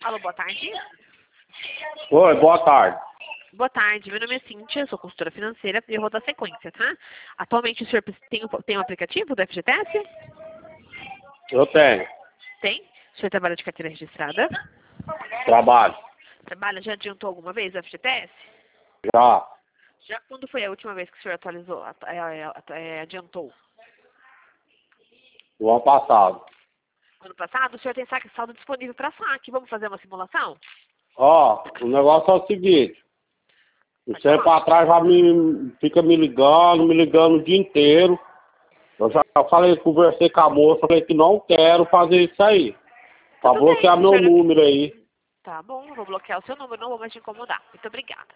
Alô, boa tarde. Oi, boa tarde. Boa tarde, meu nome é Cíntia, sou consultora financeira e eu vou dar sequência, tá? Atualmente o senhor tem um aplicativo do FGTS? Eu tenho. Tem? O senhor trabalha de carteira registrada? Trabalho. Trabalha, já adiantou alguma vez o FGTS? Já. Já quando foi a última vez que o senhor atualizou, adiantou? O ano passado. Ano passado, o senhor tem saldo disponível para saque. Vamos fazer uma simulação? Ó, o negócio é o seguinte. Pode Você falar. pra trás já fica me ligando o dia inteiro. Eu já conversei com a moça, falei que não quero fazer isso aí. Pra Tudo bem, bloquear se o meu senhor não... número aí. Tá bom, eu vou bloquear o seu número, não vou mais te incomodar. Muito obrigada.